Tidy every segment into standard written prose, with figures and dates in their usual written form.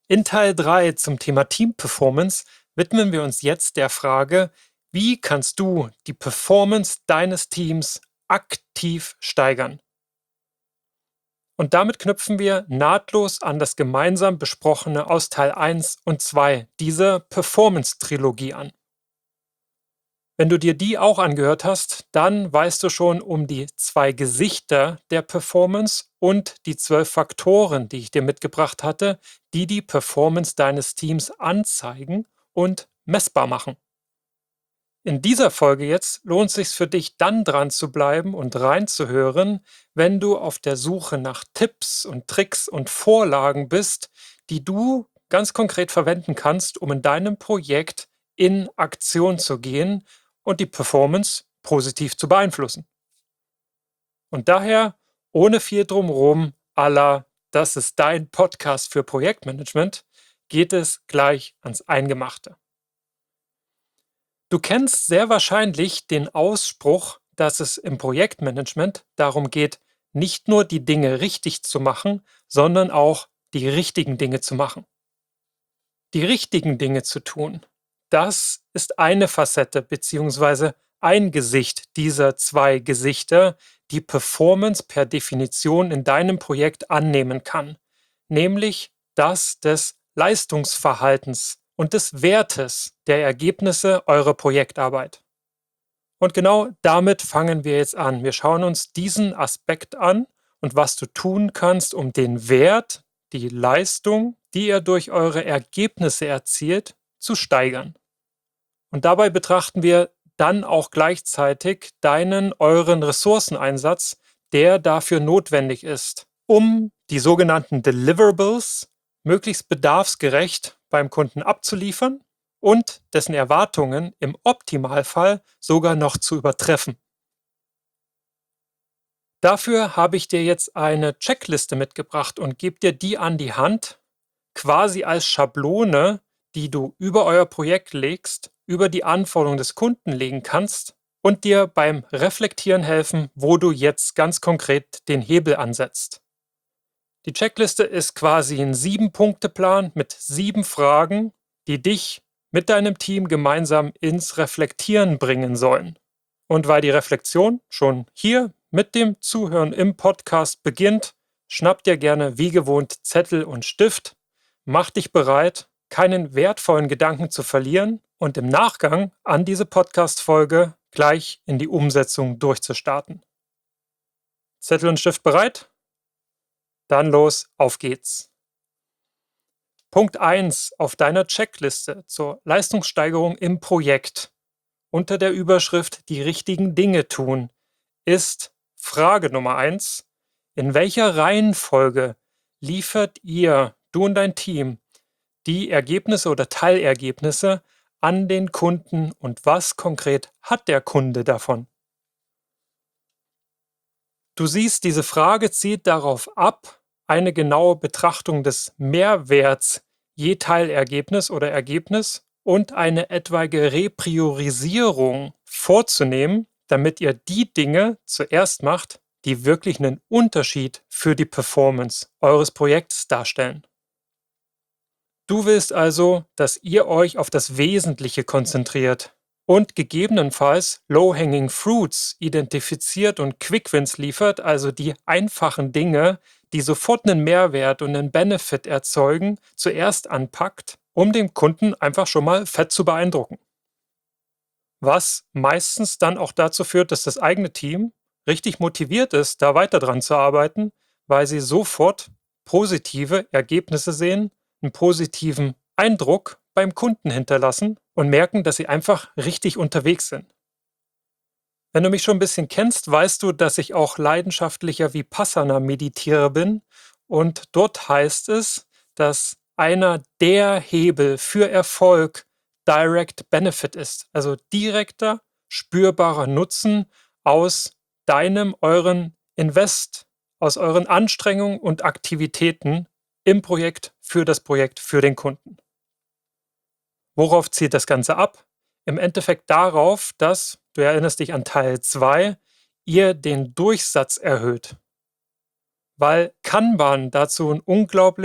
In Teil 3 zum Thema Team Performance widmen wir uns jetzt der Frage, wie kannst du die Performance deines Teams aktiv steigern? Und damit knüpfen wir nahtlos an das gemeinsam besprochene aus Teil 1 und 2 dieser Performance-Trilogie an. Wenn du dir die auch angehört hast, dann weißt du schon um die 2 Gesichter der Performance und die 12 Faktoren, die ich dir mitgebracht hatte, die die Performance deines Teams anzeigen und messbar machen. In dieser Folge jetzt lohnt es sich für dich dann dran zu bleiben und reinzuhören, wenn du auf der Suche nach Tipps und Tricks und Vorlagen bist, die du ganz konkret verwenden kannst, um in deinem Projekt in Aktion zu gehen und die Performance positiv zu beeinflussen. Und daher, ohne viel drumherum, à la, das ist dein Podcast für Projektmanagement, geht es gleich ans Eingemachte. Du kennst sehr wahrscheinlich den Ausspruch, dass es im Projektmanagement darum geht, nicht nur die Dinge richtig zu machen, sondern auch die richtigen Dinge zu machen. Die richtigen Dinge zu tun, das ist eine Facette bzw. ein Gesicht dieser 2 Gesichter, die Performance per Definition in deinem Projekt annehmen kann, nämlich das des Leistungsverhaltens und des Wertes der Ergebnisse eurer Projektarbeit. Und genau damit fangen wir jetzt an. Wir schauen uns diesen Aspekt an und was du tun kannst, um den Wert, die Leistung, die ihr durch eure Ergebnisse erzielt, zu steigern. Und dabei betrachten wir dann auch gleichzeitig euren Ressourceneinsatz, der dafür notwendig ist, um die sogenannten Deliverables möglichst bedarfsgerecht beim Kunden abzuliefern und dessen Erwartungen im Optimalfall sogar noch zu übertreffen. Dafür habe ich dir jetzt eine Checkliste mitgebracht und gebe dir die an die Hand, quasi als Schablone, die du über euer Projekt legst, über die Anforderungen des Kunden legen kannst und dir beim Reflektieren helfen, wo du jetzt ganz konkret den Hebel ansetzt. Die Checkliste ist quasi ein 7-Punkte-Plan mit 7 Fragen, die dich mit deinem Team gemeinsam ins Reflektieren bringen sollen. Und weil die Reflexion schon hier mit dem Zuhören im Podcast beginnt, schnapp dir gerne wie gewohnt Zettel und Stift, mach dich bereit, keinen wertvollen Gedanken zu verlieren und im Nachgang an diese Podcast-Folge gleich in die Umsetzung durchzustarten. Zettel und Stift bereit? Dann los, auf geht's. Punkt 1 auf deiner Checkliste zur Leistungssteigerung im Projekt unter der Überschrift Die richtigen Dinge tun ist Frage Nummer 1. In welcher Reihenfolge liefert du und dein Team, die Ergebnisse oder Teilergebnisse an den Kunden und was konkret hat der Kunde davon? Du siehst, diese Frage zielt darauf ab, eine genaue Betrachtung des Mehrwerts je Teilergebnis oder Ergebnis und eine etwaige Repriorisierung vorzunehmen, damit ihr die Dinge zuerst macht, die wirklich einen Unterschied für die Performance eures Projekts darstellen. Du willst also, dass ihr euch auf das Wesentliche konzentriert und gegebenenfalls Low-Hanging Fruits identifiziert und Quick-Wins liefert, also die einfachen Dinge, die sofort einen Mehrwert und einen Benefit erzeugen, zuerst anpackt, um den Kunden einfach schon mal fett zu beeindrucken. Was meistens dann auch dazu führt, dass das eigene Team richtig motiviert ist, da weiter dran zu arbeiten, weil sie sofort positive Ergebnisse sehen, einen positiven Eindruck beim Kunden hinterlassen und merken, dass sie einfach richtig unterwegs sind. Wenn du mich schon ein bisschen kennst, weißt du, dass ich auch leidenschaftlicher Vipassana-Meditierer bin und dort heißt es, dass einer der Hebel für Erfolg Direct Benefit ist, also direkter, spürbarer Nutzen aus euren Invest, aus euren Anstrengungen und Aktivitäten im Projekt, für den Kunden. Worauf zielt das Ganze ab? Im Endeffekt darauf, dass, du erinnerst dich an Teil 2, ihr den Durchsatz erhöht. Weil Kanban dazu ein unglaublich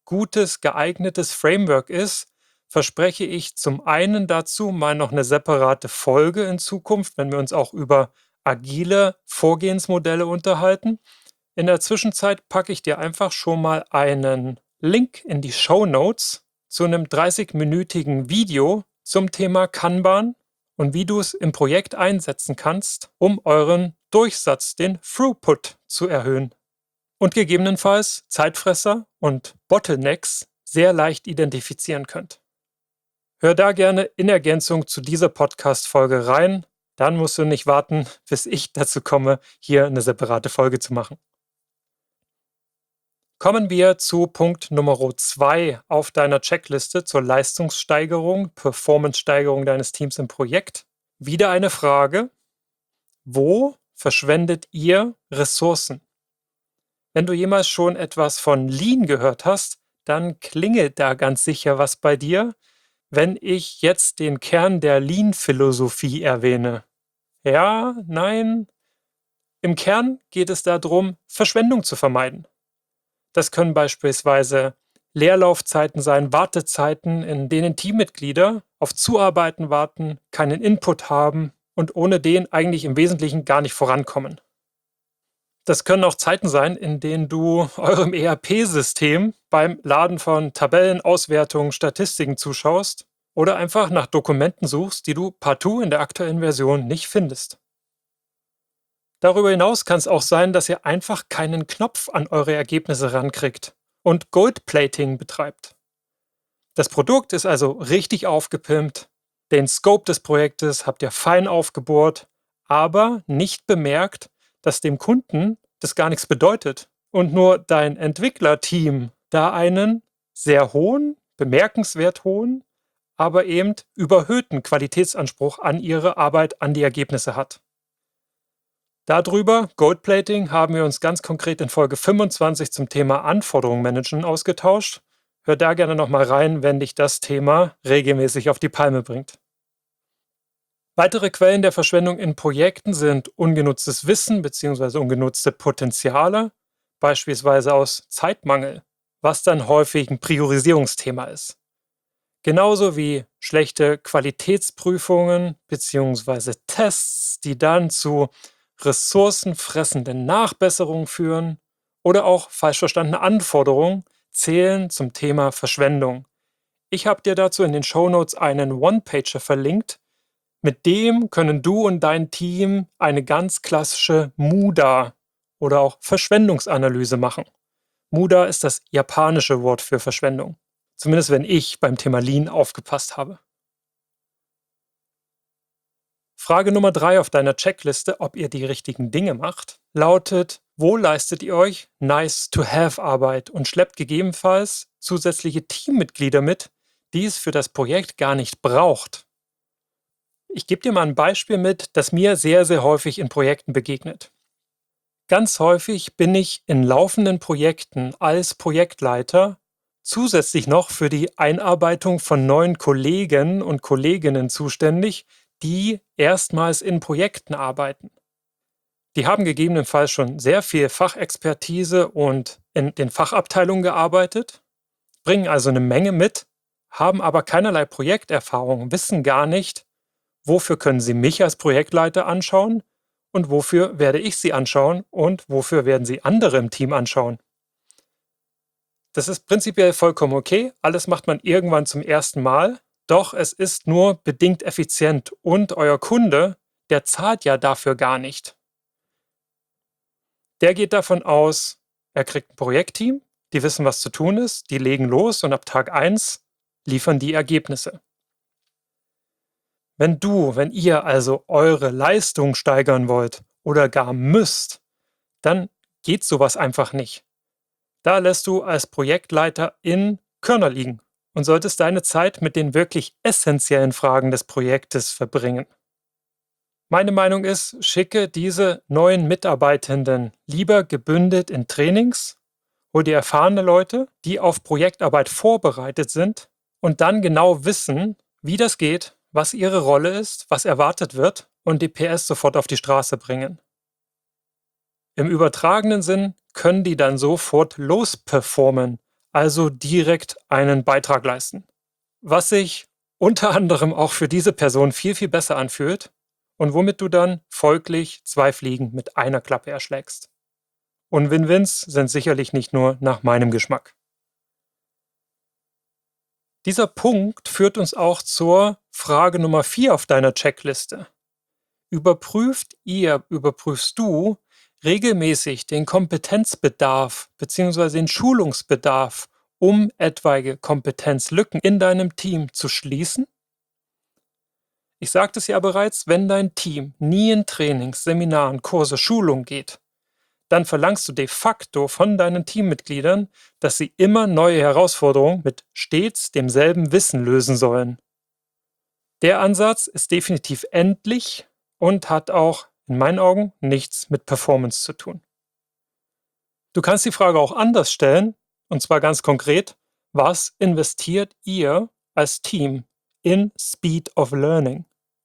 gutes, geeignetes Framework ist, verspreche ich zum einen dazu mal noch eine separate Folge in Zukunft, wenn wir uns auch über agile Vorgehensmodelle unterhalten. In der Zwischenzeit packe ich dir einfach schon mal einen Link in die Shownotes zu einem 30-minütigen Video zum Thema Kanban und wie du es im Projekt einsetzen kannst, um euren Durchsatz, den Throughput, zu erhöhen und gegebenenfalls Zeitfresser und Bottlenecks sehr leicht identifizieren könnt. Hör da gerne in Ergänzung zu dieser Podcast-Folge rein. Dann musst du nicht warten, bis ich dazu komme, hier eine separate Folge zu machen. Kommen wir zu Punkt Nummer 2 auf deiner Checkliste zur Leistungssteigerung, Performance-Steigerung deines Teams im Projekt. Wieder eine Frage: Wo verschwendet ihr Ressourcen? Wenn du jemals schon etwas von Lean gehört hast, dann klingelt da ganz sicher was bei dir, wenn ich jetzt den Kern der Lean-Philosophie erwähne. Ja, nein. Im Kern geht es darum, Verschwendung zu vermeiden. Das können beispielsweise Leerlaufzeiten sein, Wartezeiten, in denen Teammitglieder auf Zuarbeiten warten, keinen Input haben und ohne den eigentlich im Wesentlichen gar nicht vorankommen. Das können auch Zeiten sein, in denen du eurem ERP-System beim Laden von Tabellen, Auswertungen, Statistiken zuschaust oder einfach nach Dokumenten suchst, die du partout in der aktuellen Version nicht findest. Darüber hinaus kann es auch sein, dass ihr einfach keinen Knopf an eure Ergebnisse rankriegt und Goldplating betreibt. Das Produkt ist also richtig aufgepimpt, den Scope des Projektes habt ihr fein aufgebohrt, aber nicht bemerkt, dass dem Kunden das gar nichts bedeutet und nur dein Entwicklerteam da einen sehr hohen, bemerkenswert hohen, aber eben überhöhten Qualitätsanspruch an ihre Arbeit, an die Ergebnisse hat. Darüber, Goldplating, haben wir uns ganz konkret in Folge 25 zum Thema Anforderungen managen ausgetauscht. Hör da gerne nochmal rein, wenn dich das Thema regelmäßig auf die Palme bringt. Weitere Quellen der Verschwendung in Projekten sind ungenutztes Wissen bzw. ungenutzte Potenziale, beispielsweise aus Zeitmangel, was dann häufig ein Priorisierungsthema ist. Genauso wie schlechte Qualitätsprüfungen bzw. Tests, die dann zu ressourcenfressenden Nachbesserungen führen, oder auch falsch verstandene Anforderungen zählen zum Thema Verschwendung. Ich habe dir dazu in den Shownotes einen One-Pager verlinkt. Mit dem können du und dein Team eine ganz klassische MUDA oder auch Verschwendungsanalyse machen. MUDA ist das japanische Wort für Verschwendung. Zumindest wenn ich beim Thema Lean aufgepasst habe. Frage Nummer 3 auf deiner Checkliste, ob ihr die richtigen Dinge macht, lautet: Wo leistet ihr euch Nice-to-have-Arbeit und schleppt gegebenenfalls zusätzliche Teammitglieder mit, die es für das Projekt gar nicht braucht? Ich gebe dir mal ein Beispiel mit, das mir sehr, sehr häufig in Projekten begegnet. Ganz häufig bin ich in laufenden Projekten als Projektleiter zusätzlich noch für die Einarbeitung von neuen Kollegen und Kolleginnen zuständig, die erstmals in Projekten arbeiten. Die haben gegebenenfalls schon sehr viel Fachexpertise und in den Fachabteilungen gearbeitet, bringen also eine Menge mit, haben aber keinerlei Projekterfahrung, wissen gar nicht, wofür können sie mich als Projektleiter anschauen und wofür werde ich sie anschauen und wofür werden sie andere im Team anschauen. Das ist prinzipiell vollkommen okay, alles macht man irgendwann zum ersten Mal, doch es ist nur bedingt effizient und euer Kunde, der zahlt ja dafür gar nicht. Der geht davon aus, er kriegt ein Projektteam, die wissen, was zu tun ist, die legen los und ab Tag 1 liefern die Ergebnisse. Wenn ihr also eure Leistung steigern wollt oder gar müsst, dann geht sowas einfach nicht. Da lässt du als Projektleiter in Körner liegen und solltest deine Zeit mit den wirklich essentiellen Fragen des Projektes verbringen. Meine Meinung ist, schicke diese neuen Mitarbeitenden lieber gebündelt in Trainings, hol dir erfahrene Leute, die auf Projektarbeit vorbereitet sind und dann genau wissen, wie das geht, was ihre Rolle ist, was erwartet wird und die PS sofort auf die Straße bringen. Im übertragenen Sinn können die dann sofort losperformen, also direkt einen Beitrag leisten. Was sich unter anderem auch für diese Person viel, viel besser anfühlt und womit du dann folglich 2 Fliegen mit einer Klappe erschlägst. Und Win-Wins sind sicherlich nicht nur nach meinem Geschmack. Dieser Punkt führt uns auch zur Frage Nummer 4 auf deiner Checkliste. Überprüfst du regelmäßig den Kompetenzbedarf bzw. den Schulungsbedarf, um etwaige Kompetenzlücken in deinem Team zu schließen? Ich sagte es ja bereits, wenn dein Team nie in Trainings, Seminaren, Kurse, Schulungen geht, dann verlangst du de facto von deinen Teammitgliedern, dass sie immer neue Herausforderungen mit stets demselben Wissen lösen sollen. Der Ansatz ist definitiv endlich und hat auch in meinen Augen nichts mit Performance zu tun. Du kannst die Frage auch anders stellen, und zwar ganz konkret: Was investiert ihr als Team in Speed of Learning?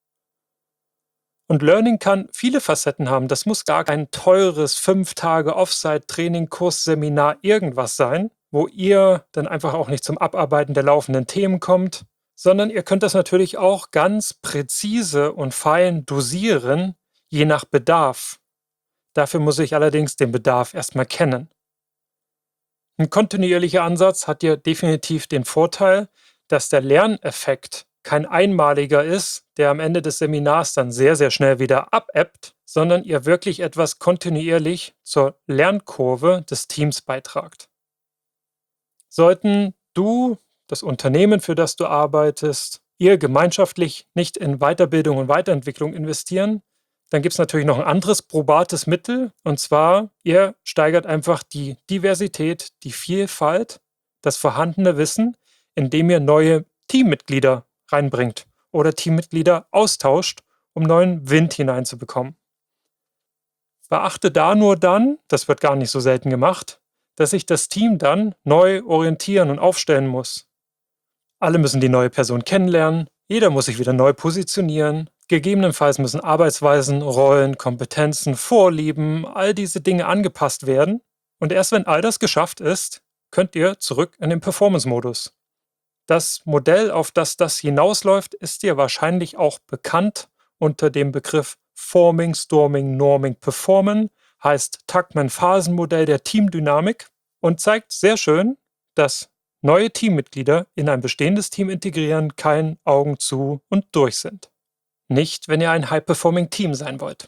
Und Learning kann viele Facetten haben. Das muss gar kein teures 5 Tage Offsite-Training, Kurs, Seminar, irgendwas sein, wo ihr dann einfach auch nicht zum Abarbeiten der laufenden Themen kommt, sondern ihr könnt das natürlich auch ganz präzise und fein dosieren, je nach Bedarf. Dafür muss ich allerdings den Bedarf erstmal kennen. Ein kontinuierlicher Ansatz hat ja definitiv den Vorteil, dass der Lerneffekt kein einmaliger ist, der am Ende des Seminars dann sehr, sehr schnell wieder abebbt, sondern ihr wirklich etwas kontinuierlich zur Lernkurve des Teams beitragt. Sollten du, das Unternehmen, für das du arbeitest, ihr gemeinschaftlich nicht in Weiterbildung und Weiterentwicklung investieren, dann gibt es natürlich noch ein anderes probates Mittel, und zwar, ihr steigert einfach die Diversität, die Vielfalt, das vorhandene Wissen, indem ihr neue Teammitglieder reinbringt oder Teammitglieder austauscht, um neuen Wind hineinzubekommen. Beachte da nur dann, das wird gar nicht so selten gemacht, dass sich das Team dann neu orientieren und aufstellen muss. Alle müssen die neue Person kennenlernen, jeder muss sich wieder neu positionieren, gegebenenfalls müssen Arbeitsweisen, Rollen, Kompetenzen, Vorlieben, all diese Dinge angepasst werden, und erst wenn all das geschafft ist, könnt ihr zurück in den Performance-Modus. Das Modell, auf das das hinausläuft, ist dir wahrscheinlich auch bekannt unter dem Begriff Forming, Storming, Norming, Performen, heißt Tuckman-Phasenmodell der Teamdynamik und zeigt sehr schön, dass neue Teammitglieder in ein bestehendes Team integrieren kein Augen zu und durch sind. Nicht, wenn ihr ein High-Performing-Team sein wollt.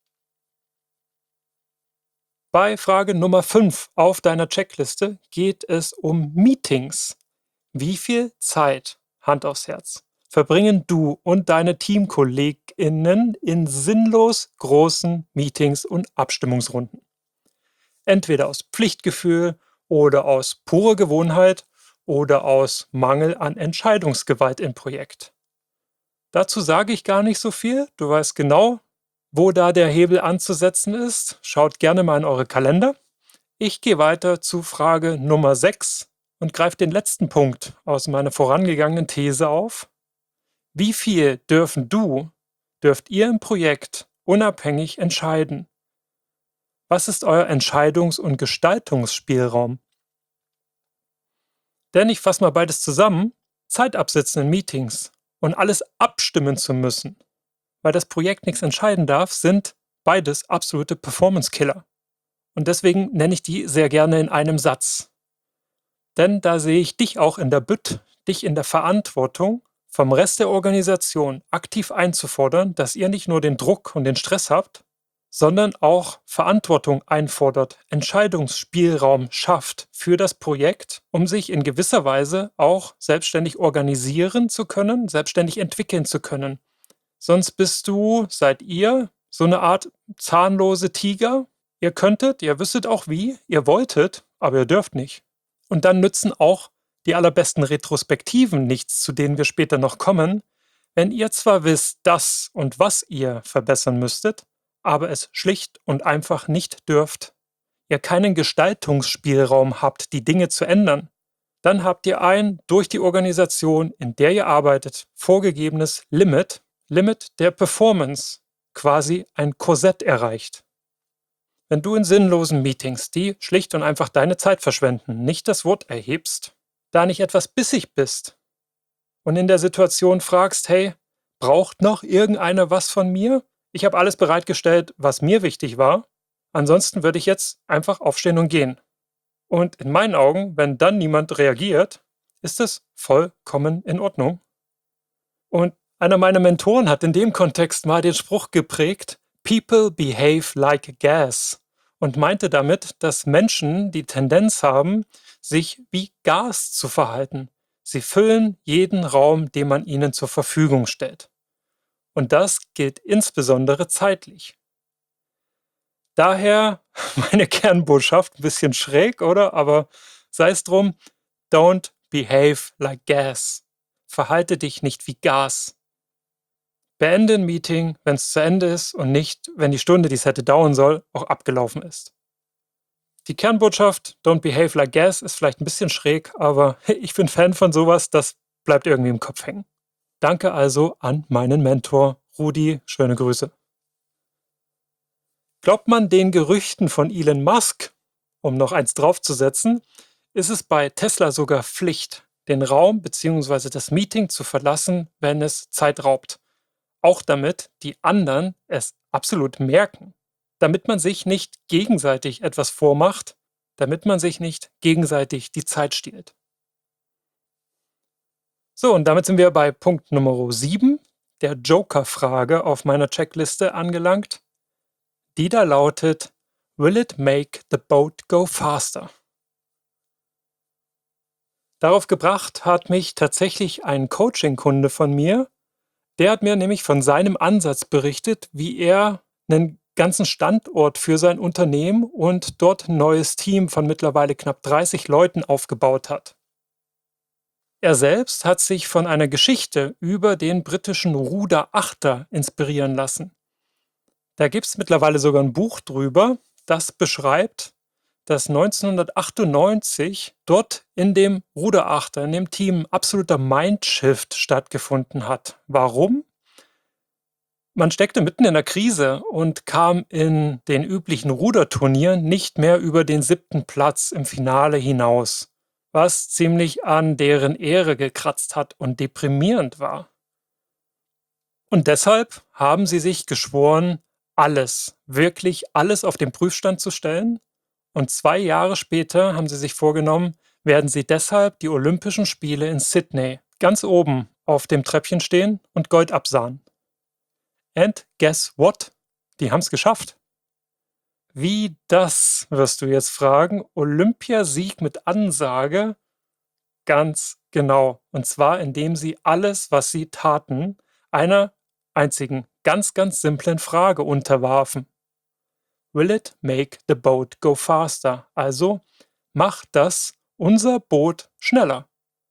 Bei Frage Nummer 5 auf deiner Checkliste geht es um Meetings. Wie viel Zeit, Hand aufs Herz, verbringen du und deine TeamkollegInnen in sinnlos großen Meetings und Abstimmungsrunden? Entweder aus Pflichtgefühl oder aus purer Gewohnheit oder aus Mangel an Entscheidungsgewalt im Projekt. Dazu sage ich gar nicht so viel. Du weißt genau, wo da der Hebel anzusetzen ist. Schaut gerne mal in eure Kalender. Ich gehe weiter zu Frage Nummer 6 und greife den letzten Punkt aus meiner vorangegangenen These auf. Wie viel dürft ihr im Projekt unabhängig entscheiden? Was ist euer Entscheidungs- und Gestaltungsspielraum? Denn ich fasse mal beides zusammen: Zeit absitzen in Meetings und alles abstimmen zu müssen, weil das Projekt nichts entscheiden darf, sind beides absolute Performance-Killer. Und deswegen nenne ich die sehr gerne in einem Satz. Denn da sehe ich dich auch in der Bütt, dich in der Verantwortung, vom Rest der Organisation aktiv einzufordern, dass ihr nicht nur den Druck und den Stress habt, sondern auch Verantwortung einfordert, Entscheidungsspielraum schafft für das Projekt, um sich in gewisser Weise auch selbstständig organisieren zu können, selbstständig entwickeln zu können. Sonst seid ihr so eine Art zahnlose Tiger. Ihr wüsstet auch wie, ihr wolltet, aber ihr dürft nicht. Und dann nützen auch die allerbesten Retrospektiven nichts, zu denen wir später noch kommen, wenn ihr zwar wisst, dass und was ihr verbessern müsstet, aber es schlicht und einfach nicht dürft. Ihr keinen Gestaltungsspielraum habt, die Dinge zu ändern. Dann habt ihr ein durch die Organisation, in der ihr arbeitet, vorgegebenes Limit der Performance, quasi ein Korsett erreicht. Wenn du in sinnlosen Meetings, die schlicht und einfach deine Zeit verschwenden, nicht das Wort erhebst, da nicht etwas bissig bist und in der Situation fragst, hey, braucht noch irgendeiner was von mir? Ich habe alles bereitgestellt, was mir wichtig war. Ansonsten würde ich jetzt einfach aufstehen und gehen. Und in meinen Augen, wenn dann niemand reagiert, ist es vollkommen in Ordnung. Und einer meiner Mentoren hat in dem Kontext mal den Spruch geprägt, People behave like gas, und meinte damit, dass Menschen die Tendenz haben, sich wie Gas zu verhalten. Sie füllen jeden Raum, den man ihnen zur Verfügung stellt. Und das gilt insbesondere zeitlich. Daher meine Kernbotschaft, ein bisschen schräg, oder? Aber sei es drum, don't behave like gas. Verhalte dich nicht wie Gas. Beende ein Meeting, wenn es zu Ende ist und nicht, wenn die Stunde, die es hätte dauern soll, auch abgelaufen ist. Die Kernbotschaft, don't behave like gas, ist vielleicht ein bisschen schräg, aber ich bin Fan von sowas, das bleibt irgendwie im Kopf hängen. Danke also an meinen Mentor, Rudi, schöne Grüße. Glaubt man den Gerüchten von Elon Musk, um noch eins draufzusetzen, ist es bei Tesla sogar Pflicht, den Raum bzw. das Meeting zu verlassen, wenn es Zeit raubt. Auch damit die anderen es absolut merken. Damit man sich nicht gegenseitig etwas vormacht, damit man sich nicht gegenseitig die Zeit stiehlt. So, und damit sind wir bei Punkt Nummer 7, der Joker-Frage auf meiner Checkliste angelangt. Die da lautet, will it make the boat go faster? Darauf gebracht hat mich tatsächlich ein Coaching-Kunde von mir. Der hat mir nämlich von seinem Ansatz berichtet, wie er einen ganzen Standort für sein Unternehmen und dort ein neues Team von mittlerweile knapp 30 Leuten aufgebaut hat. Er selbst hat sich von einer Geschichte über den britischen Ruderachter inspirieren lassen. Da gibt es mittlerweile sogar ein Buch drüber, das beschreibt, dass 1998 dort in dem Ruderachter, in dem Team, absoluter Mindshift stattgefunden hat. Warum? Man steckte mitten in der Krise und kam in den üblichen Ruderturnieren nicht mehr über den 7. Platz im Finale hinaus, was ziemlich an deren Ehre gekratzt hat und deprimierend war. Und deshalb haben sie sich geschworen, alles, wirklich alles auf den Prüfstand zu stellen. Und 2 Jahre später haben sie sich vorgenommen, werden sie deshalb die Olympischen Spiele in Sydney ganz oben auf dem Treppchen stehen und Gold absahnen. And guess what? Die haben es geschafft. Wie das, wirst du jetzt fragen? Olympiasieg mit Ansage? Ganz genau. Und zwar, indem sie alles, was sie taten, einer einzigen, ganz, ganz simplen Frage unterwarfen. Will it make the boat go faster? Also, macht das unser Boot schneller?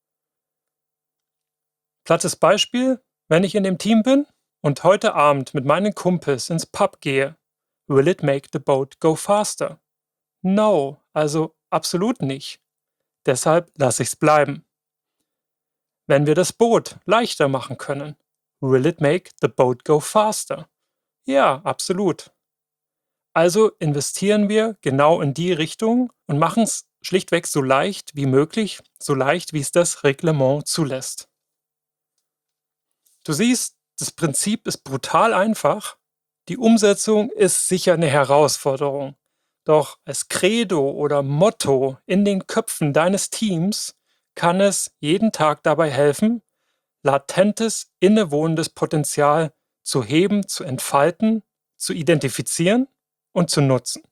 Plattes Beispiel, wenn ich in dem Team bin und heute Abend mit meinen Kumpels ins Pub gehe, will it make the boat go faster? No, also absolut nicht. Deshalb lasse ich's bleiben. Wenn wir das Boot leichter machen können, will it make the boat go faster? Ja, absolut. Also investieren wir genau in die Richtung und machen es schlichtweg so leicht wie möglich, so leicht wie es das Reglement zulässt. Du siehst, das Prinzip ist brutal einfach. Die Umsetzung ist sicher eine Herausforderung. Doch als Credo oder Motto in den Köpfen deines Teams kann es jeden Tag dabei helfen, latentes, innewohnendes Potenzial zu heben, zu entfalten, zu identifizieren und zu nutzen.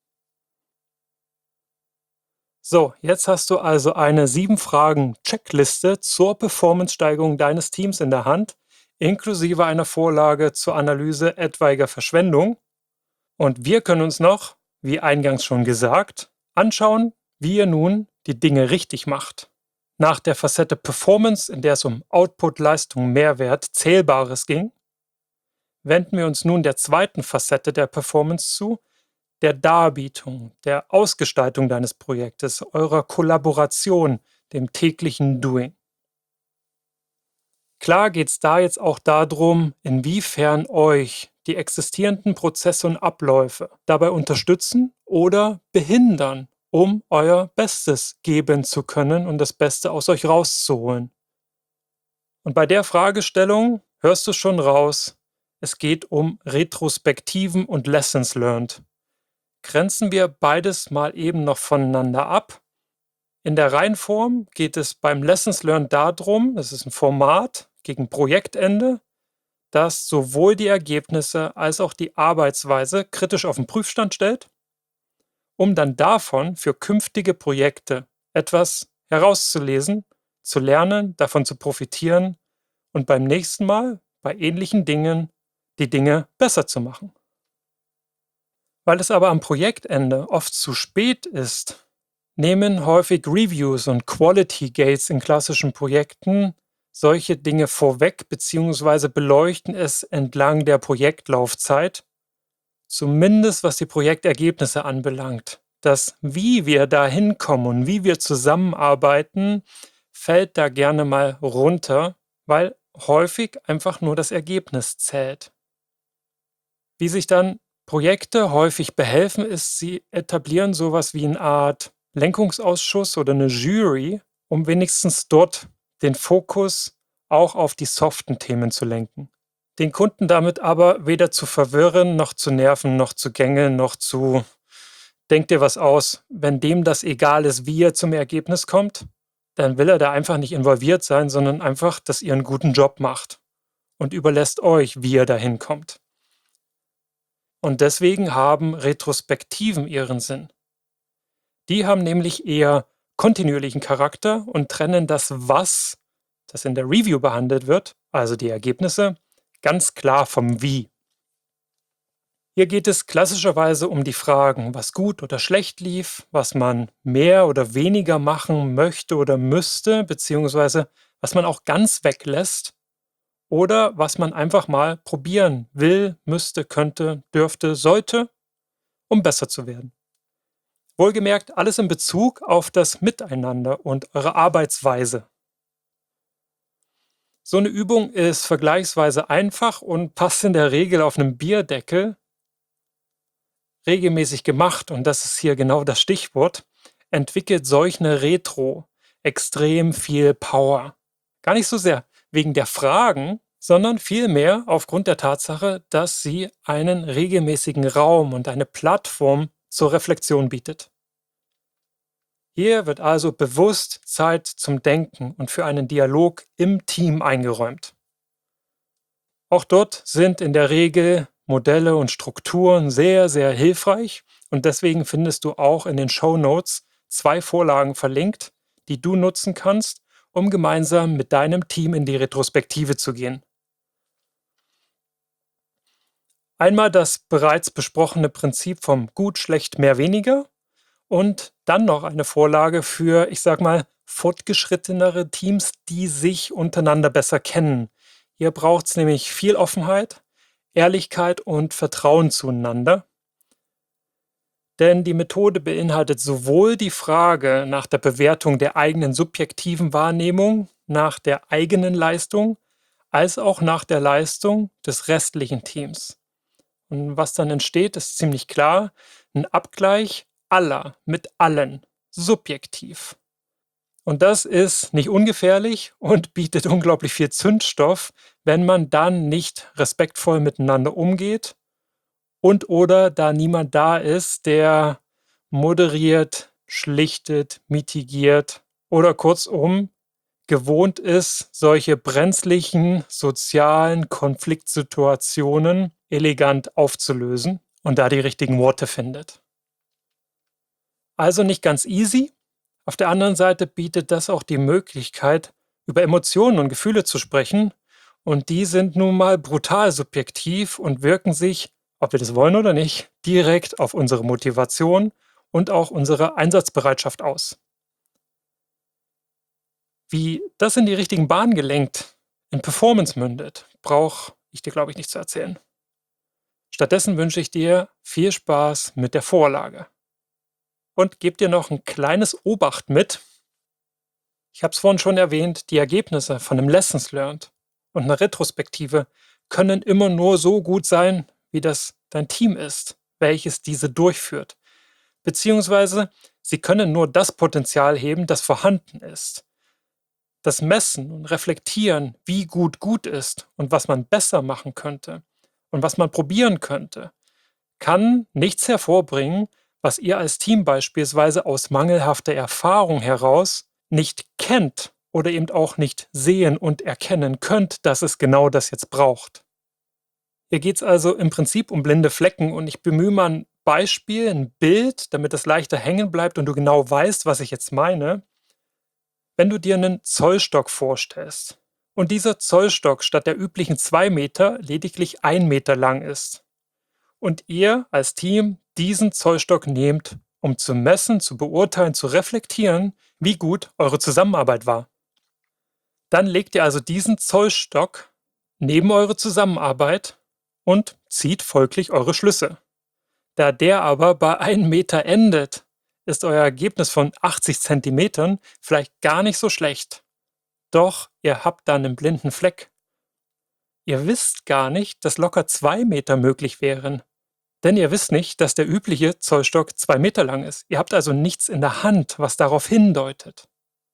So, jetzt hast du also eine 7-Fragen-Checkliste zur Performance-Steigerung deines Teams in der Hand, inklusive einer Vorlage zur Analyse etwaiger Verschwendung. Und wir können uns noch, wie eingangs schon gesagt, anschauen, wie ihr nun die Dinge richtig macht. Nach der Facette Performance, in der es um Output, Leistung, Mehrwert, Zählbares ging, wenden wir uns nun der zweiten Facette der Performance zu, der Darbietung, der Ausgestaltung deines Projektes, eurer Kollaboration, dem täglichen Doing. Klar geht es da jetzt auch darum, inwiefern euch die existierenden Prozesse und Abläufe dabei unterstützen oder behindern, um euer Bestes geben zu können und das Beste aus euch rauszuholen? Und bei der Fragestellung hörst du schon raus, es geht um Retrospektiven und Lessons learned. Grenzen wir beides mal eben noch voneinander ab. In der Reihenform geht es beim Lessons learned darum, das ist ein Format gegen Projektende, das sowohl die Ergebnisse als auch die Arbeitsweise kritisch auf den Prüfstand stellt, um dann davon für künftige Projekte etwas herauszulesen, zu lernen, davon zu profitieren und beim nächsten Mal bei ähnlichen Dingen die Dinge besser zu machen. Weil es aber am Projektende oft zu spät ist, nehmen häufig Reviews und Quality Gates in klassischen Projekten solche Dinge vorweg bzw. beleuchten es entlang der Projektlaufzeit, zumindest was die Projektergebnisse anbelangt. Das, wie wir da hinkommen und wie wir zusammenarbeiten, fällt da gerne mal runter, weil häufig einfach nur das Ergebnis zählt. Wie sich dann Projekte häufig behelfen, ist, sie etablieren sowas wie eine Art Lenkungsausschuss oder eine Jury, um wenigstens dort den Fokus auch auf die soften Themen zu lenken. Den Kunden damit aber weder zu verwirren, noch zu nerven, noch zu gängeln, noch zu denk dir was aus. Wenn dem das egal ist, wie er zum Ergebnis kommt, dann will er da einfach nicht involviert sein, sondern einfach, dass ihr einen guten Job macht und überlässt euch, wie ihr da hinkommt. Und deswegen haben Retrospektiven ihren Sinn. Die haben nämlich eher kontinuierlichen Charakter und trennen das Was, das in der Review behandelt wird, also die Ergebnisse, ganz klar vom Wie. Hier geht es klassischerweise um die Fragen, was gut oder schlecht lief, was man mehr oder weniger machen möchte oder müsste, beziehungsweise was man auch ganz weglässt oder was man einfach mal probieren will, müsste, könnte, dürfte, sollte, um besser zu werden. Wohlgemerkt alles in Bezug auf das Miteinander und eure Arbeitsweise. So eine Übung ist vergleichsweise einfach und passt in der Regel auf einem Bierdeckel. Regelmäßig gemacht, und das ist hier genau das Stichwort, entwickelt solch eine Retro extrem viel Power. Gar nicht so sehr wegen der Fragen, sondern vielmehr aufgrund der Tatsache, dass sie einen regelmäßigen Raum und eine Plattform zur Reflexion bietet. Hier wird also bewusst Zeit zum Denken und für einen Dialog im Team eingeräumt. Auch dort sind in der Regel Modelle und Strukturen sehr, sehr hilfreich und deswegen findest du auch in den Shownotes 2 Vorlagen verlinkt, die du nutzen kannst, um gemeinsam mit deinem Team in die Retrospektive zu gehen. Einmal das bereits besprochene Prinzip vom gut, schlecht, mehr, weniger und dann noch eine Vorlage für, ich sag mal, fortgeschrittenere Teams, die sich untereinander besser kennen. Hier braucht es nämlich viel Offenheit, Ehrlichkeit und Vertrauen zueinander. Denn die Methode beinhaltet sowohl die Frage nach der Bewertung der eigenen subjektiven Wahrnehmung, nach der eigenen Leistung, als auch nach der Leistung des restlichen Teams. Und was dann entsteht, ist ziemlich klar, ein Abgleich aller mit allen, subjektiv. Und das ist nicht ungefährlich und bietet unglaublich viel Zündstoff, wenn man dann nicht respektvoll miteinander umgeht und oder da niemand da ist, der moderiert, schlichtet, mitigiert oder kurzum gewohnt ist, solche brenzlichen sozialen Konfliktsituationen elegant aufzulösen und da die richtigen Worte findet. Also nicht ganz easy. Auf der anderen Seite bietet das auch die Möglichkeit, über Emotionen und Gefühle zu sprechen und die sind nun mal brutal subjektiv und wirken sich, ob wir das wollen oder nicht, direkt auf unsere Motivation und auch unsere Einsatzbereitschaft aus. Wie das in die richtigen Bahnen gelenkt in Performance mündet, brauche ich dir, glaube ich, nicht zu erzählen. Stattdessen wünsche ich dir viel Spaß mit der Vorlage und gebe dir noch ein kleines Obacht mit. Ich habe es vorhin schon erwähnt, die Ergebnisse von einem Lessons Learned und einer Retrospektive können immer nur so gut sein, wie das dein Team ist, welches diese durchführt. Beziehungsweise sie können nur das Potenzial heben, das vorhanden ist. Das Messen und Reflektieren, wie gut ist und was man besser machen könnte und was man probieren könnte, kann nichts hervorbringen, was ihr als Team beispielsweise aus mangelhafter Erfahrung heraus nicht kennt oder eben auch nicht sehen und erkennen könnt, dass es genau das jetzt braucht. Hier geht es also im Prinzip um blinde Flecken und ich bemühe mal ein Beispiel, ein Bild, damit es leichter hängen bleibt und du genau weißt, was ich jetzt meine. Wenn du dir einen Zollstock vorstellst und dieser Zollstock statt der üblichen 2 Meter lediglich 1 Meter lang ist und ihr als Team diesen Zollstock nehmt, um zu messen, zu beurteilen, zu reflektieren, wie gut eure Zusammenarbeit war. Dann legt ihr also diesen Zollstock neben eure Zusammenarbeit und zieht folglich eure Schlüsse. Da der aber bei 1 Meter endet, ist euer Ergebnis von 80 Zentimetern vielleicht gar nicht so schlecht. Doch ihr habt dann einen blinden Fleck. Ihr wisst gar nicht, dass locker 2 Meter möglich wären. Denn ihr wisst nicht, dass der übliche Zollstock 2 Meter lang ist. Ihr habt also nichts in der Hand, was darauf hindeutet.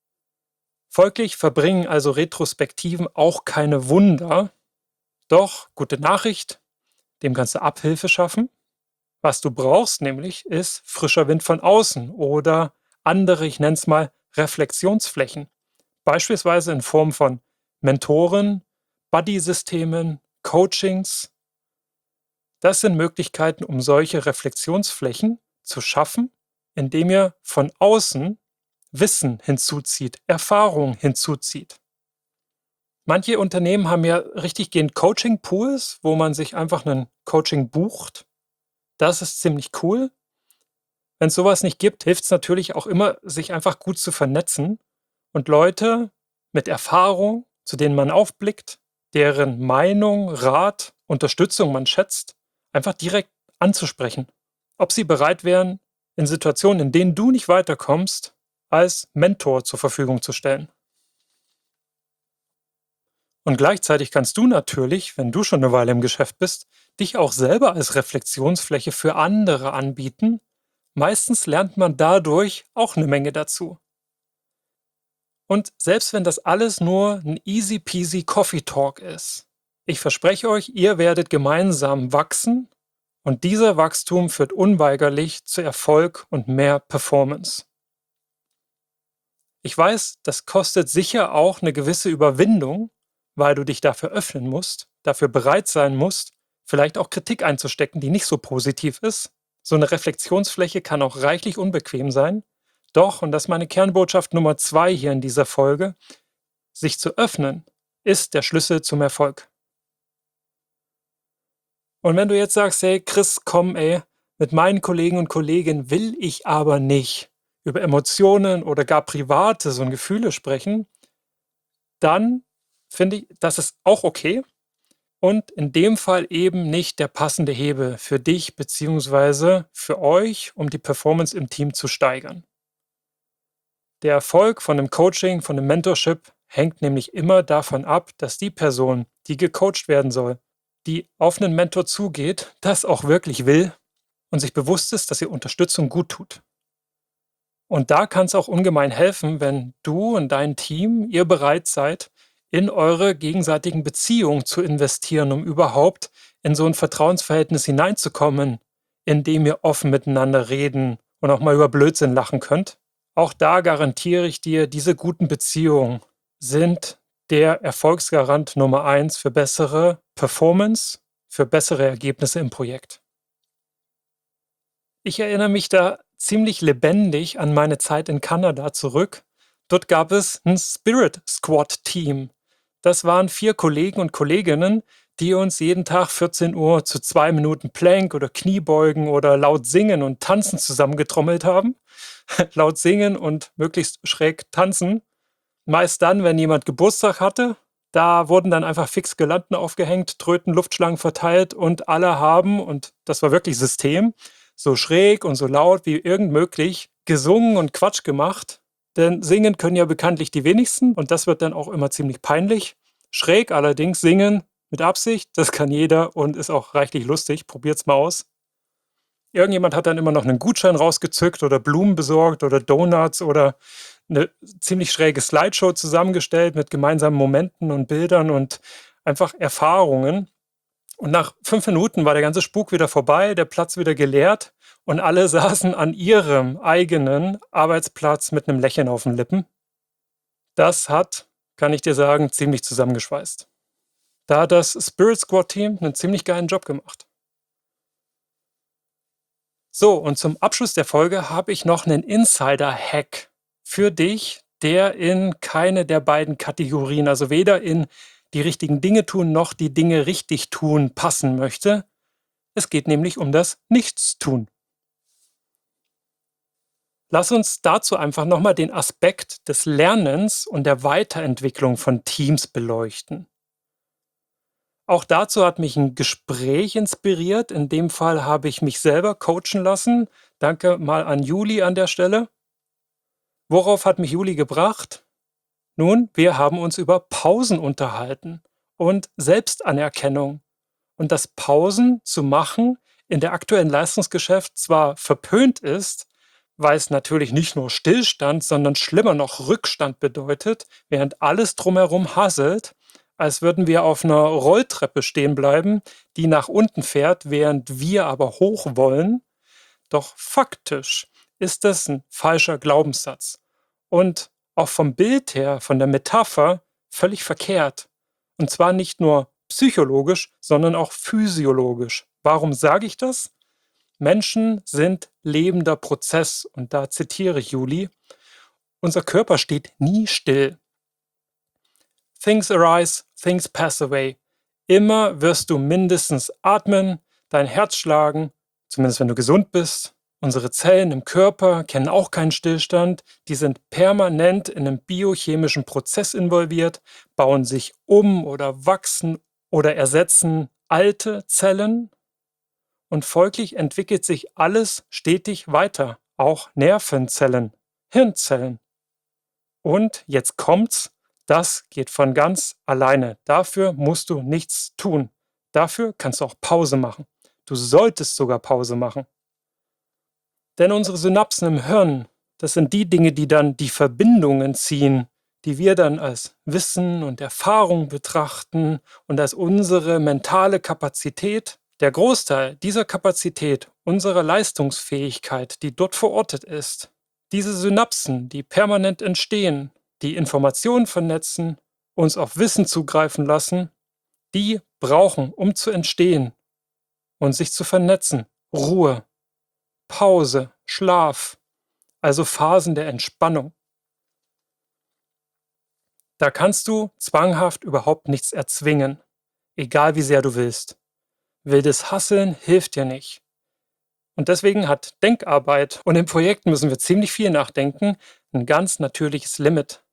Folglich verbringen also Retrospektiven auch keine Wunder. Doch, gute Nachricht, dem kannst du Abhilfe schaffen. Was du brauchst nämlich, ist frischer Wind von außen oder andere, ich nenne es mal, Reflexionsflächen. Beispielsweise in Form von Mentoren, Buddy-Systemen, Coachings. Das sind Möglichkeiten, um solche Reflexionsflächen zu schaffen, indem ihr von außen Wissen hinzuzieht, Erfahrung hinzuzieht. Manche Unternehmen haben ja richtiggehend Coaching-Pools, wo man sich einfach ein Coaching bucht. Das ist ziemlich cool. Wenn es sowas nicht gibt, hilft es natürlich auch immer, sich einfach gut zu vernetzen und Leute mit Erfahrung, zu denen man aufblickt, deren Meinung, Rat, Unterstützung man schätzt, einfach direkt anzusprechen. Ob sie bereit wären, in Situationen, in denen du nicht weiterkommst, als Mentor zur Verfügung zu stellen. Und gleichzeitig kannst du natürlich, wenn du schon eine Weile im Geschäft bist, dich auch selber als Reflexionsfläche für andere anbieten. Meistens lernt man dadurch auch eine Menge dazu. Und selbst wenn das alles nur ein easy peasy Coffee Talk ist, ich verspreche euch, ihr werdet gemeinsam wachsen und dieser Wachstum führt unweigerlich zu Erfolg und mehr Performance. Ich weiß, das kostet sicher auch eine gewisse Überwindung, weil du dich dafür öffnen musst, dafür bereit sein musst, vielleicht auch Kritik einzustecken, die nicht so positiv ist. So eine Reflexionsfläche kann auch reichlich unbequem sein. Doch, und das ist meine Kernbotschaft Nummer 2 hier in dieser Folge, sich zu öffnen, ist der Schlüssel zum Erfolg. Und wenn du jetzt sagst, hey Chris, komm mit meinen Kollegen und Kolleginnen will ich aber nicht über Emotionen oder gar Privates und Gefühle sprechen, dann finde ich, das ist auch okay und in dem Fall eben nicht der passende Hebel für dich bzw. für euch, um die Performance im Team zu steigern. Der Erfolg von einem Coaching, von einem Mentorship hängt nämlich immer davon ab, dass die Person, die gecoacht werden soll, die auf einen Mentor zugeht, das auch wirklich will und sich bewusst ist, dass ihr Unterstützung gut tut. Und da kann es auch ungemein helfen, wenn du und dein Team, ihr bereit seid, in eure gegenseitigen Beziehungen zu investieren, um überhaupt in so ein Vertrauensverhältnis hineinzukommen, in dem ihr offen miteinander reden und auch mal über Blödsinn lachen könnt. Auch da garantiere ich dir, diese guten Beziehungen sind der Erfolgsgarant Nummer 1 für bessere Performance, für bessere Ergebnisse im Projekt. Ich erinnere mich da ziemlich lebendig an meine Zeit in Kanada zurück. Dort gab es ein Spirit Squad Team. Das waren 4 Kollegen und Kolleginnen, die uns jeden Tag 14 Uhr zu 2 Minuten Plank oder Kniebeugen oder laut singen und tanzen zusammengetrommelt haben. Laut singen und möglichst schräg tanzen. Meist dann, wenn jemand Geburtstag hatte, da wurden dann einfach fix Girlanden aufgehängt, Tröten, Luftschlangen verteilt und alle haben, und das war wirklich System, so schräg und so laut wie irgend möglich gesungen und Quatsch gemacht. Denn singen können ja bekanntlich die wenigsten und das wird dann auch immer ziemlich peinlich. Schräg allerdings singen mit Absicht, das kann jeder und ist auch reichlich lustig. Probiert's mal aus. Irgendjemand hat dann immer noch einen Gutschein rausgezückt oder Blumen besorgt oder Donuts oder eine ziemlich schräge Slideshow zusammengestellt mit gemeinsamen Momenten und Bildern und einfach Erfahrungen. Und nach 5 Minuten war der ganze Spuk wieder vorbei, der Platz wieder geleert und alle saßen an ihrem eigenen Arbeitsplatz mit einem Lächeln auf den Lippen. Das hat, kann ich dir sagen, ziemlich zusammengeschweißt. Da hat das Spirit Squad Team einen ziemlich geilen Job gemacht. So, und zum Abschluss der Folge habe ich noch einen Insider-Hack für dich, der in keine der beiden Kategorien, also weder in die richtigen Dinge tun noch die Dinge richtig tun, passen möchte. Es geht nämlich um das Nichtstun. Lass uns dazu einfach nochmal den Aspekt des Lernens und der Weiterentwicklung von Teams beleuchten. Auch dazu hat mich ein Gespräch inspiriert. In dem Fall habe ich mich selber coachen lassen. Danke mal an Juli an der Stelle. Worauf hat mich Juli gebracht? Nun, wir haben uns über Pausen unterhalten und Selbstanerkennung und dass Pausen zu machen in der aktuellen Leistungsgeschäft zwar verpönt ist, weil es natürlich nicht nur Stillstand, sondern schlimmer noch Rückstand bedeutet, während alles drumherum hasselt, als würden wir auf einer Rolltreppe stehen bleiben, die nach unten fährt, während wir aber hoch wollen. Doch faktisch ist das ein falscher Glaubenssatz und auch vom Bild her, von der Metapher völlig verkehrt. Und zwar nicht nur psychologisch, sondern auch physiologisch. Warum sage ich das? Menschen sind lebender Prozess und da zitiere ich Juli. Unser Körper steht nie still. Things arise, things pass away. Immer wirst du mindestens atmen, dein Herz schlagen, zumindest wenn du gesund bist. Unsere Zellen im Körper kennen auch keinen Stillstand. Die sind permanent in einem biochemischen Prozess involviert, bauen sich um oder wachsen oder ersetzen alte Zellen. Und folglich entwickelt sich alles stetig weiter, auch Nervenzellen, Hirnzellen. Und jetzt kommt's, das geht von ganz alleine. Dafür musst du nichts tun. Dafür kannst du auch Pause machen. Du solltest sogar Pause machen. Denn unsere Synapsen im Hirn, das sind die Dinge, die dann die Verbindungen ziehen, die wir dann als Wissen und Erfahrung betrachten und als unsere mentale Kapazität. Der Großteil dieser Kapazität, unserer Leistungsfähigkeit, die dort verortet ist, diese Synapsen, die permanent entstehen, die Informationen vernetzen, uns auf Wissen zugreifen lassen, die brauchen, um zu entstehen und sich zu vernetzen, Ruhe, Pause, Schlaf, also Phasen der Entspannung. Da kannst du zwanghaft überhaupt nichts erzwingen, egal wie sehr du willst. Wildes Hasseln hilft dir nicht. Und deswegen hat Denkarbeit, und in Projekten müssen wir ziemlich viel nachdenken, ein ganz natürliches Limit.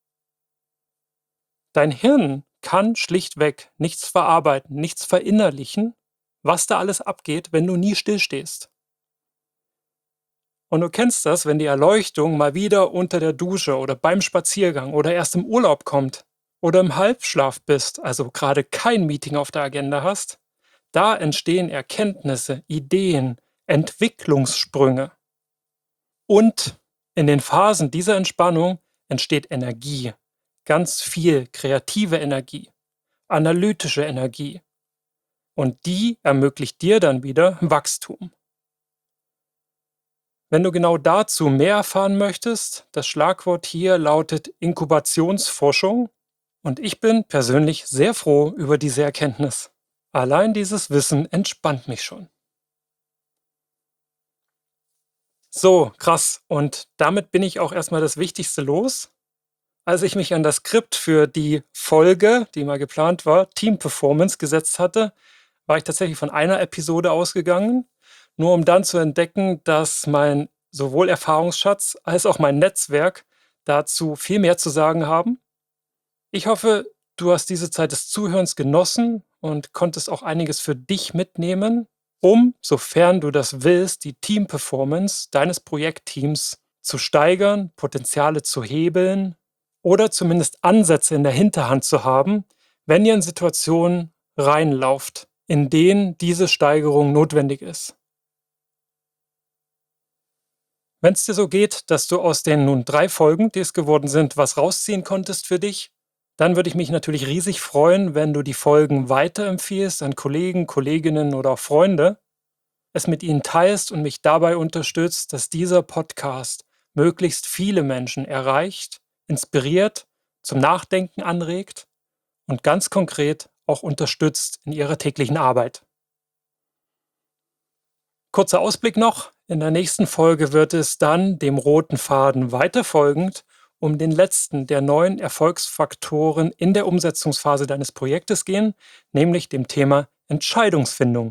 Dein Hirn kann schlichtweg nichts verarbeiten, nichts verinnerlichen, was da alles abgeht, wenn du nie stillstehst. Und du kennst das, wenn die Erleuchtung mal wieder unter der Dusche oder beim Spaziergang oder erst im Urlaub kommt oder im Halbschlaf bist, also gerade kein Meeting auf der Agenda hast. Da entstehen Erkenntnisse, Ideen, Entwicklungssprünge. Und in den Phasen dieser Entspannung entsteht Energie, ganz viel kreative Energie, analytische Energie. Und die ermöglicht dir dann wieder Wachstum. Wenn du genau dazu mehr erfahren möchtest, das Schlagwort hier lautet Inkubationsforschung und ich bin persönlich sehr froh über diese Erkenntnis. Allein dieses Wissen entspannt mich schon. So, krass. Und damit bin ich auch erstmal das Wichtigste los. Als ich mich an das Skript für die Folge, die mal geplant war, Team Performance gesetzt hatte, war ich tatsächlich von einer Episode ausgegangen, nur um dann zu entdecken, dass mein sowohl Erfahrungsschatz als auch mein Netzwerk dazu viel mehr zu sagen haben. Ich hoffe, du hast diese Zeit des Zuhörens genossen und konntest auch einiges für dich mitnehmen, um, sofern du das willst, die Team-Performance deines Projektteams zu steigern, Potenziale zu hebeln oder zumindest Ansätze in der Hinterhand zu haben, wenn ihr in Situationen reinlauft, in denen diese Steigerung notwendig ist. Wenn es dir so geht, dass du aus den nun 3 Folgen, die es geworden sind, was rausziehen konntest für dich, dann würde ich mich natürlich riesig freuen, wenn du die Folgen weiterempfiehlst an Kollegen, Kolleginnen oder auch Freunde, es mit ihnen teilst und mich dabei unterstützt, dass dieser Podcast möglichst viele Menschen erreicht, inspiriert, zum Nachdenken anregt und ganz konkret auch unterstützt in ihrer täglichen Arbeit. Kurzer Ausblick noch: In der nächsten Folge wird es dann, dem roten Faden weiterfolgend, um den letzten der 9 Erfolgsfaktoren in der Umsetzungsphase deines Projektes gehen, nämlich dem Thema Entscheidungsfindung.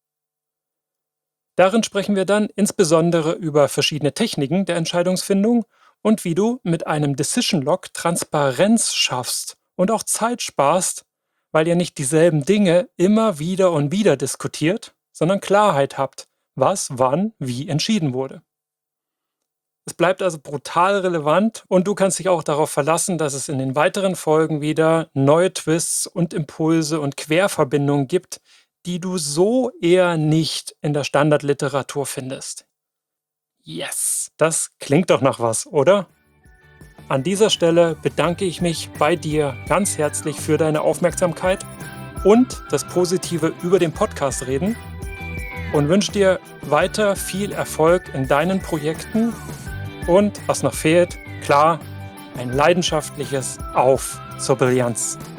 Darin sprechen wir dann insbesondere über verschiedene Techniken der Entscheidungsfindung und wie du mit einem Decision Log Transparenz schaffst und auch Zeit sparst, weil ihr nicht dieselben Dinge immer wieder und wieder diskutiert, sondern Klarheit habt, was, wann, wie entschieden wurde. Es bleibt also brutal relevant und du kannst dich auch darauf verlassen, dass es in den weiteren Folgen wieder neue Twists und Impulse und Querverbindungen gibt, die du so eher nicht in der Standardliteratur findest. Yes, das klingt doch nach was, oder? An dieser Stelle bedanke ich mich bei dir ganz herzlich für deine Aufmerksamkeit und das Positive über den Podcast reden und wünsche dir weiter viel Erfolg in deinen Projekten und, was noch fehlt, klar, ein leidenschaftliches Auf zur Brillanz.